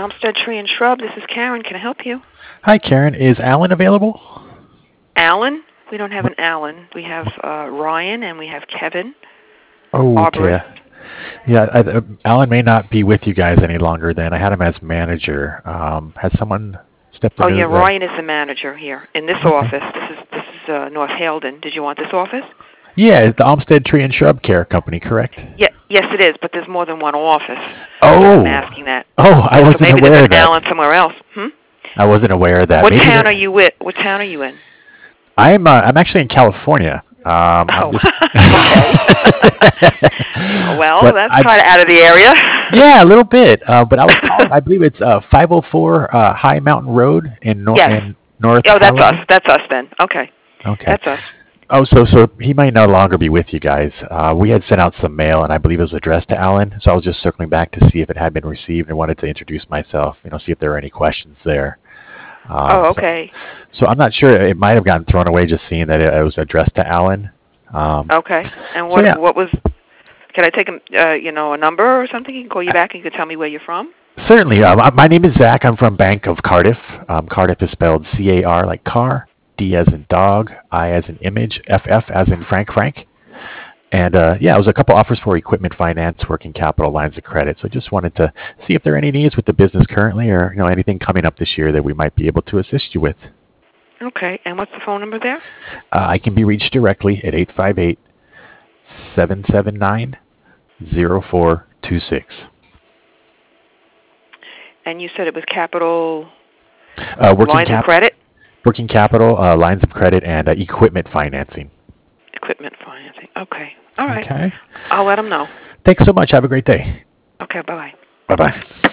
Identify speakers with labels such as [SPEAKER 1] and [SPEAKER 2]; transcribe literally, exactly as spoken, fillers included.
[SPEAKER 1] Almstead Tree and Shrub. This is Karen. Can I help you?
[SPEAKER 2] Hi, Karen. Is Alan available?
[SPEAKER 1] Alan? We don't have an Alan. We have uh, Ryan and we have Kevin.
[SPEAKER 2] Oh, okay.
[SPEAKER 1] Arborist.
[SPEAKER 2] Yeah, I, uh, Alan may not be with you guys any longer then. I had him as manager. Um, has someone stepped
[SPEAKER 1] Oh,
[SPEAKER 2] into
[SPEAKER 1] yeah,
[SPEAKER 2] the...
[SPEAKER 1] Ryan is the manager here in this
[SPEAKER 2] Okay.
[SPEAKER 1] office. This is this is uh, North Haledon. Did you want this office?
[SPEAKER 2] Yeah, it's the Olmsted Tree and Shrub Care Company, correct?
[SPEAKER 1] Yeah, yes, it is, but there's more than one office.
[SPEAKER 2] Oh.
[SPEAKER 1] I'm asking that.
[SPEAKER 2] Oh, I
[SPEAKER 1] Yeah, so
[SPEAKER 2] wasn't
[SPEAKER 1] maybe
[SPEAKER 2] aware
[SPEAKER 1] there's
[SPEAKER 2] of
[SPEAKER 1] an
[SPEAKER 2] that.
[SPEAKER 1] Alan somewhere else. Hmm?
[SPEAKER 2] I wasn't aware of that.
[SPEAKER 1] What
[SPEAKER 2] Maybe
[SPEAKER 1] town
[SPEAKER 2] there...
[SPEAKER 1] are you with? What town are you in?
[SPEAKER 2] I'm uh, I'm actually in California. Um, I'm
[SPEAKER 1] Oh,
[SPEAKER 2] just...
[SPEAKER 1] okay. Well,
[SPEAKER 2] But
[SPEAKER 1] that's
[SPEAKER 2] I...
[SPEAKER 1] kind of out of the area.
[SPEAKER 2] Yeah, a little bit. Uh, but I was calling. I believe it's uh, five oh four uh, High Mountain Road in North
[SPEAKER 1] Yes.
[SPEAKER 2] in North.
[SPEAKER 1] Oh, that's us.
[SPEAKER 2] Haledon?
[SPEAKER 1] That's us then. Okay.
[SPEAKER 2] Okay.
[SPEAKER 1] That's us.
[SPEAKER 2] Oh, so so he might no longer be with you guys. Uh, we had sent out some mail, and I believe it was addressed to Alan. So I was just circling back to see if it had been received, and wanted to introduce myself. You know, see if there were any questions there. Um,
[SPEAKER 1] Oh, okay.
[SPEAKER 2] So, so I'm not sure. It might have gotten thrown away just seeing that it, it was addressed to Alan. Um,
[SPEAKER 1] Okay. And
[SPEAKER 2] so
[SPEAKER 1] what
[SPEAKER 2] yeah.
[SPEAKER 1] what was? Can I take a uh, you know a number or something? He can call you back and you can tell me where you're from.
[SPEAKER 2] Certainly. Uh, my my name is Zach. I'm from Bank of Cardiff. Um, Cardiff is spelled C A R like car, D as in dog, I as in image, F F as in Frank Frank. And uh, yeah, it was a couple offers for equipment finance, working capital lines of credit. So just wanted to see if there are any needs with the business currently, or you know anything coming up this year that we might be able to assist you with.
[SPEAKER 1] Okay. And what's the phone number there?
[SPEAKER 2] Uh, I can be reached directly at eight five eight, seven seven nine, zero four two six.
[SPEAKER 1] And you said it was capital
[SPEAKER 2] Uh, working
[SPEAKER 1] lines
[SPEAKER 2] cap-
[SPEAKER 1] of credit,
[SPEAKER 2] working capital, uh, lines of credit, and uh, equipment financing.
[SPEAKER 1] equipment financing. Okay. All right.
[SPEAKER 2] Okay.
[SPEAKER 1] I'll let him know.
[SPEAKER 2] Thanks so much. Have a great day.
[SPEAKER 1] Okay. Bye bye.
[SPEAKER 2] Bye bye.